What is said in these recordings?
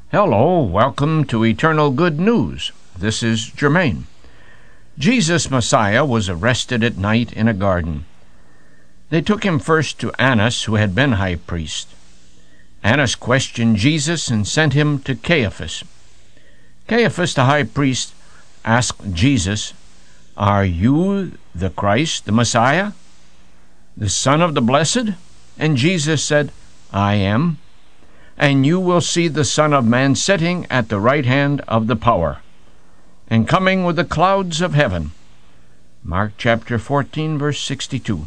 Hello, welcome to Eternal Good News. This is Germain. Jesus Messiah was arrested at night in a garden. They took him first to Annas, who had been high priest. Annas questioned Jesus and sent him to Caiaphas. Caiaphas, the high priest, asked Jesus, "Are you the Christ, the Messiah, the Son of the Blessed?" And Jesus said, "I am. And you will see the Son of Man sitting at the right hand of the power, and coming with the clouds of heaven." Mark chapter 14, verse 62.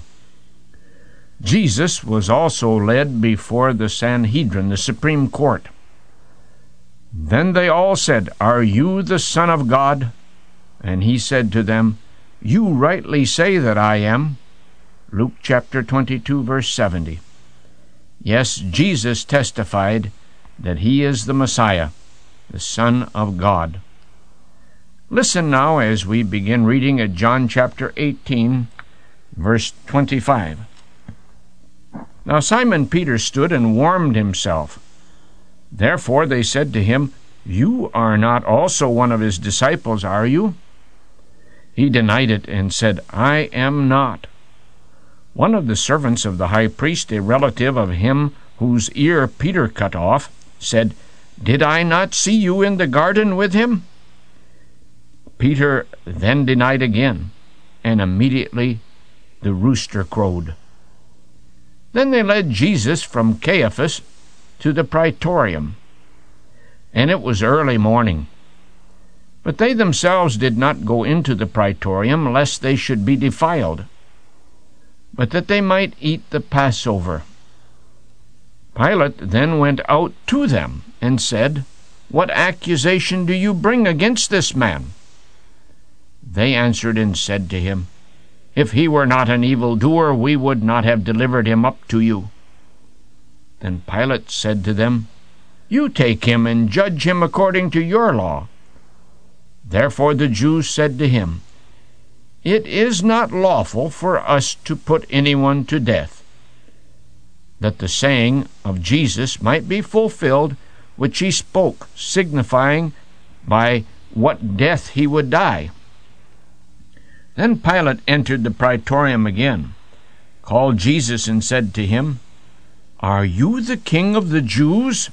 Jesus was also led before the Sanhedrin, the Supreme Court. Then they all said, "Are you the Son of God?" And he said to them, "You rightly say that I am." Luke chapter 22, verse 70. Yes, Jesus testified that he is the Messiah, the Son of God. Listen now as we begin reading at John chapter 18, verse 25. Now Simon Peter stood and warmed himself. Therefore they said to him, "You are not also one of his disciples, are you?" He denied it and said, "I am not." One of the servants of the high priest, a relative of him whose ear Peter cut off, said, "Did I not see you in the garden with him?" Peter then denied again, and immediately the rooster crowed. Then they led Jesus from Caiaphas to the praetorium, and it was early morning. But they themselves did not go into the praetorium, lest they should be defiled, but that they might eat the Passover. Pilate then went out to them and said, "What accusation do you bring against this man?" They answered and said to him, "If he were not an evildoer, we would not have delivered him up to you." Then Pilate said to them, "You take him and judge him according to your law." Therefore the Jews said to him, "It is not lawful for us to put anyone to death," that the saying of Jesus might be fulfilled, which he spoke, signifying by what death he would die. Then Pilate entered the praetorium again, called Jesus, and said to him, "Are you the king of the Jews?"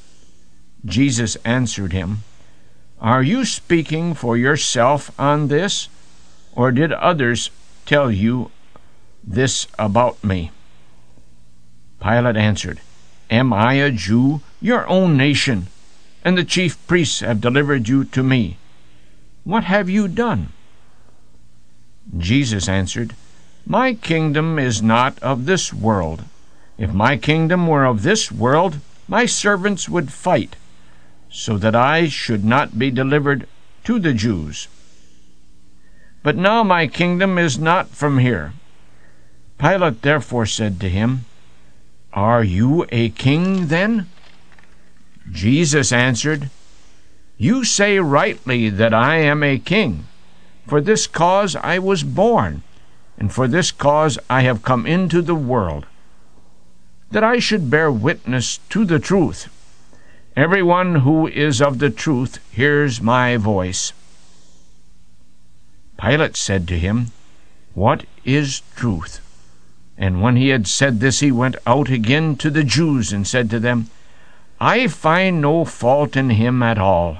Jesus answered him, "Are you speaking for yourself on this, or did others tell you this about me?" Pilate answered, "Am I a Jew? Your own nation and the chief priests have delivered you to me. What have you done?" Jesus answered, "My kingdom is not of this world. If my kingdom were of this world, my servants would fight, so that I should not be delivered to the Jews. But now my kingdom is not from here." Pilate therefore said to him, "Are you a king then?" Jesus answered, "You say rightly that I am a king. For this cause I was born, and for this cause I have come into the world, that I should bear witness to the truth. Everyone who is of the truth hears my voice." Pilate said to him, "What is truth?" And when he had said this, he went out again to the Jews and said to them, "I find no fault in him at all.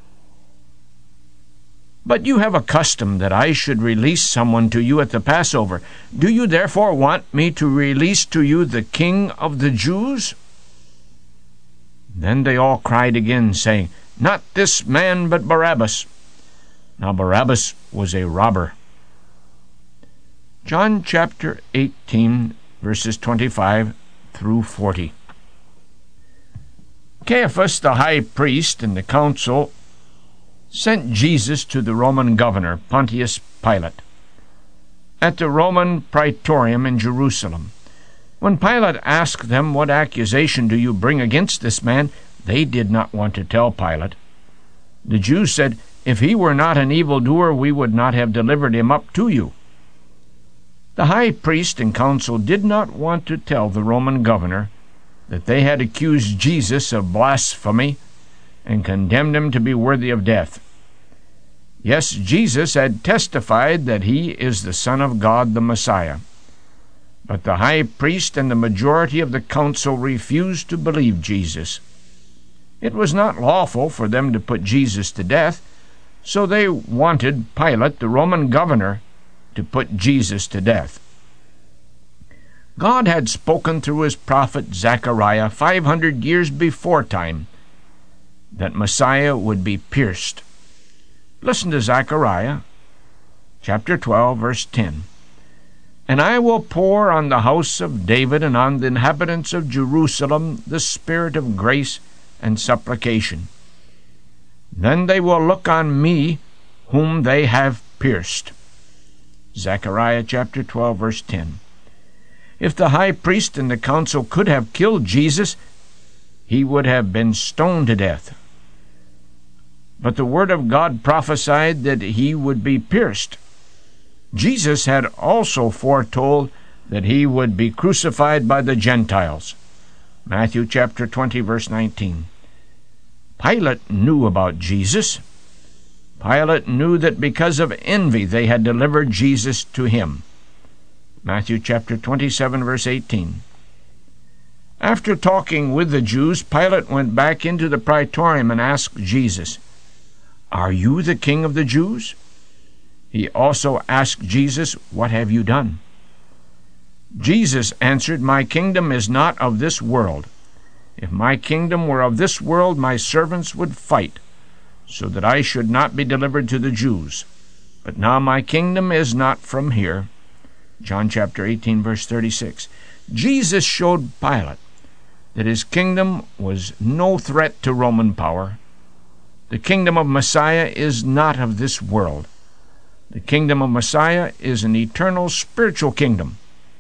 But you have a custom that I should release someone to you at the Passover. Do you therefore want me to release to you the King of the Jews?" Then they all cried again, saying, "Not this man, but Barabbas." Now Barabbas was a robber. John chapter 18, verses 25 through 40. Caiaphas, the high priest, and the council sent Jesus to the Roman governor, Pontius Pilate, at the Roman praetorium in Jerusalem. When Pilate asked them, "What accusation do you bring against this man?" they did not want to tell Pilate. The Jews said, "If he were not an evildoer, we would not have delivered him up to you." The high priest and council did not want to tell the Roman governor that they had accused Jesus of blasphemy and condemned him to be worthy of death. Yes, Jesus had testified that he is the Son of God, the Messiah. But the high priest and the majority of the council refused to believe Jesus. It was not lawful for them to put Jesus to death, so they wanted Pilate, the Roman governor, to put Jesus to death. God had spoken through his prophet Zechariah 500 years before time that Messiah would be pierced. Listen to Zechariah chapter 12, verse 10. And I will pour on the house of David and on the inhabitants of Jerusalem the spirit of grace and supplication. Then they will look on me whom they have pierced. Zechariah chapter 12, verse 10. If the high priest and the council could have killed Jesus, he would have been stoned to death. But the word of God prophesied that he would be pierced. Jesus had also foretold that he would be crucified by the Gentiles. Matthew chapter 20, verse 19. Pilate knew about Jesus. Pilate knew that because of envy they had delivered Jesus to him. Matthew chapter 27, verse 18. After talking with the Jews, Pilate went back into the praetorium and asked Jesus, "Are you the king of the Jews?" He also asked Jesus, "What have you done?" Jesus answered, "My kingdom is not of this world. If my kingdom were of this world, my servants would fight, so that I should not be delivered to the Jews. But now my kingdom is not from here." John chapter 18, verse 36. Jesus showed Pilate that his kingdom was no threat to Roman power. The kingdom of Messiah is not of this world. The kingdom of Messiah is an eternal spiritual kingdom.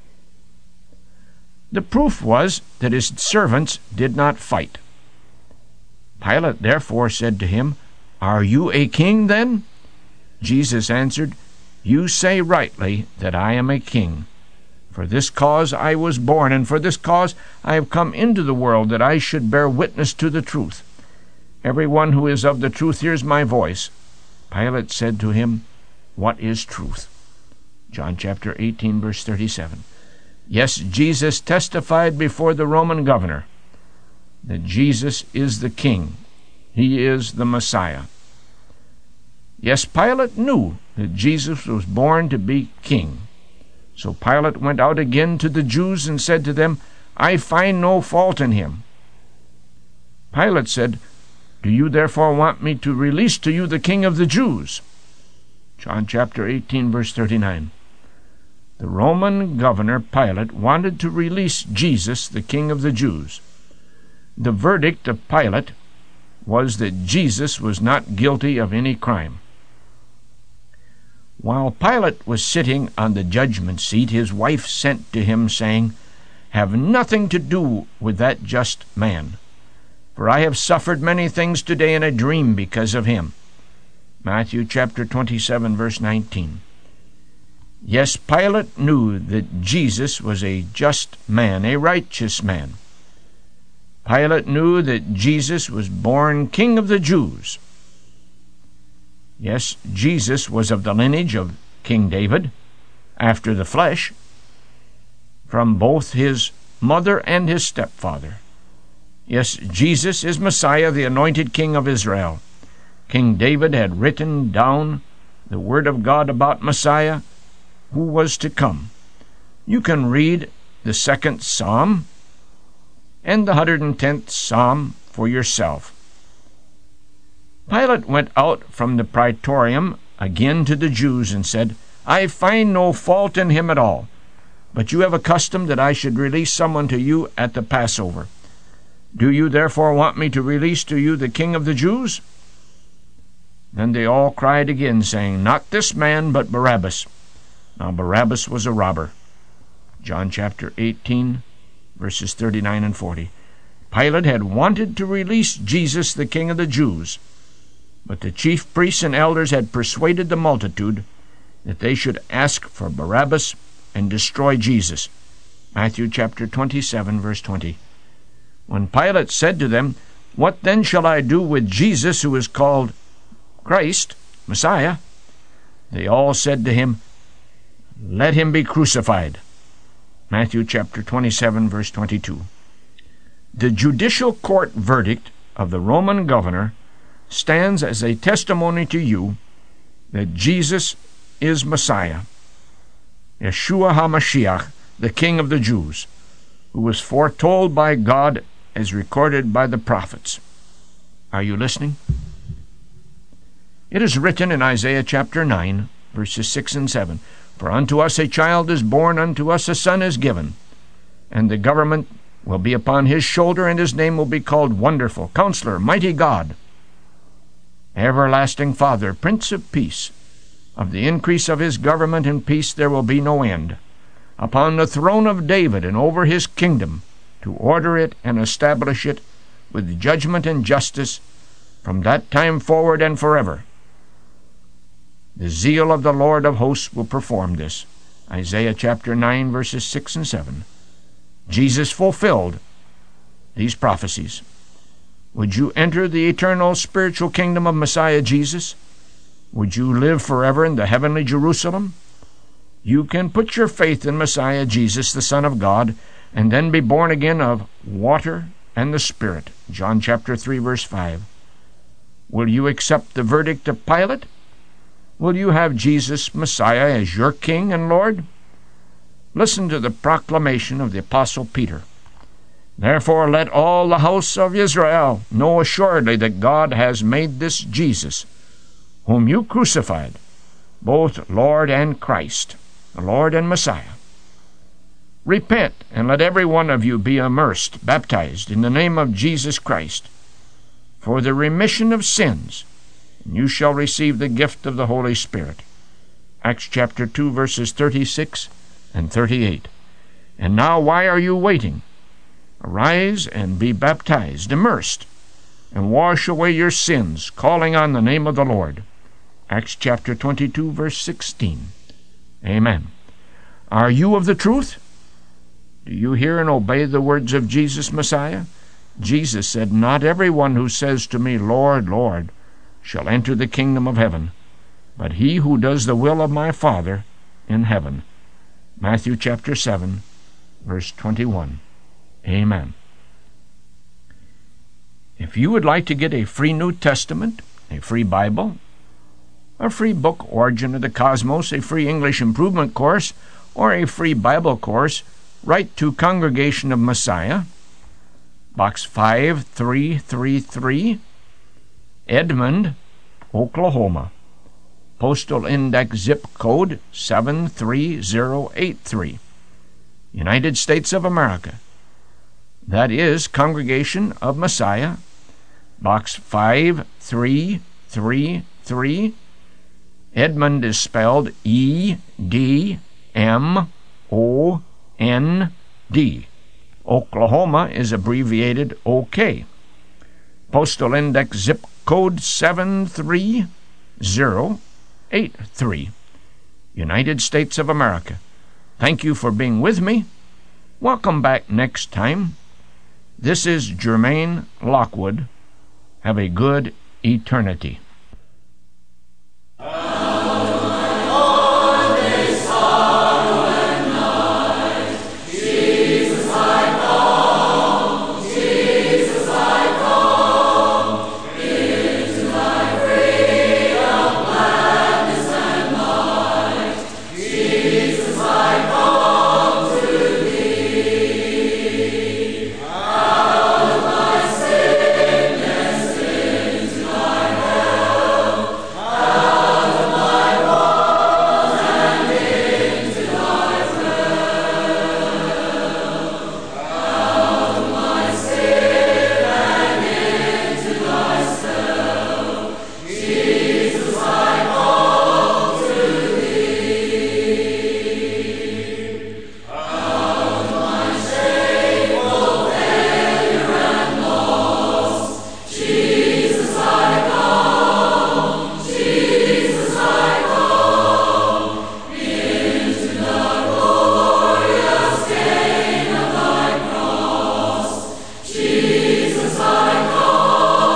The proof was that his servants did not fight. Pilate therefore said to him, "Are you a king then?" Jesus answered, "You say rightly that I am a king. For this cause I was born, and for this cause I have come into the world, that I should bear witness to the truth. Everyone who is of the truth hears my voice." Pilate said to him, "What is truth?" John chapter 18, verse 37. Yes, Jesus testified before the Roman governor that Jesus is the king. He is the Messiah. Yes, Pilate knew that Jesus was born to be king. So Pilate went out again to the Jews and said to them, "I find no fault in him." Pilate said, "Do you therefore want me to release to you the king of the Jews?" John chapter 18, verse 39. The Roman governor Pilate wanted to release Jesus, the king of the Jews. The verdict of Pilate was that Jesus was not guilty of any crime. While Pilate was sitting on the judgment seat, his wife sent to him, saying, "Have nothing to do with that just man, for I have suffered many things today in a dream because of him." Matthew chapter 27, verse 19. Yes, Pilate knew that Jesus was a just man, a righteous man. Pilate knew that Jesus was born King of the Jews. Yes, Jesus was of the lineage of King David, after the flesh, from both his mother and his stepfather. Yes, Jesus is Messiah, the anointed King of Israel. King David had written down the word of God about Messiah, who was to come. You can read the 2nd Psalm and the 110th Psalm for yourself. Pilate went out from the praetorium again to the Jews and said, "I find no fault in him at all, but you have a custom that I should release someone to you at the Passover. Do you therefore want me to release to you the King of the Jews?" Then they all cried again, saying, "Not this man, but Barabbas." Now Barabbas was a robber. John chapter 18, verses 39 and 40. Pilate had wanted to release Jesus, the King of the Jews, but the chief priests and elders had persuaded the multitude that they should ask for Barabbas and destroy Jesus. Matthew chapter 27, verse 20. When Pilate said to them, What then shall I do with Jesus, who is called Christ, Messiah? They all said to him, Let him be crucified. Matthew chapter 27, verse 22. The judicial court verdict of the Roman governor stands as a testimony to you that Jesus is Messiah, Yeshua HaMashiach, the King of the Jews, who was foretold by God as recorded by the prophets. Are you listening? It is written in Isaiah chapter 9, verses 6 and 7, For unto us a child is born, unto us a son is given, and the government will be upon his shoulder, and his name will be called Wonderful, Counselor, Mighty God, Everlasting Father, Prince of Peace. Of the increase of his government and peace there will be no end, upon the throne of David and over his kingdom, to order it and establish it with judgment and justice from that time forward and forever. The zeal of the Lord of hosts will perform this. Isaiah chapter 9, verses 6 and 7. Jesus fulfilled these prophecies. Would you enter the eternal spiritual kingdom of Messiah Jesus? Would you live forever in the heavenly Jerusalem? You can put your faith in Messiah Jesus, the Son of God, and then be born again of water and the Spirit. John chapter 3, verse 5. Will you accept the verdict of Pilate? Will you have Jesus, Messiah, as your King and Lord? Listen to the proclamation of the Apostle Peter. Therefore let all the house of Israel know assuredly that God has made this Jesus, whom you crucified, both Lord and Christ, the Lord and Messiah. Repent, and let every one of you be immersed, baptized, in the name of Jesus Christ, for the remission of sins, and you shall receive the gift of the Holy Spirit. Acts chapter 2, verses 36 and 38. And now why are you waiting? Arise and be baptized, immersed, and wash away your sins, calling on the name of the Lord. Acts chapter 22, verse 16. Amen. Are you of the truth? Do you hear and obey the words of Jesus, Messiah? Jesus said, Not everyone who says to me, Lord, Lord, shall enter the kingdom of heaven, but he who does the will of my Father in heaven. Matthew chapter 7, verse 21. Amen. If you would like to get a free New Testament, a free Bible, a free book, Origin of the Cosmos, a free English improvement course, or a free Bible course, write to Congregation of Messiah, Box 5333, Edmond, Oklahoma. Postal Index Zip Code 73083, United States of America. That is Congregation of Messiah, Box 5333. Edmond is spelled E-D-M-O-N-D. Oklahoma is abbreviated OK. Postal Index Zip Code 73083, United States of America. Thank you for being with me. Welcome back next time. This is Jermaine Lockwood. Have a good eternity.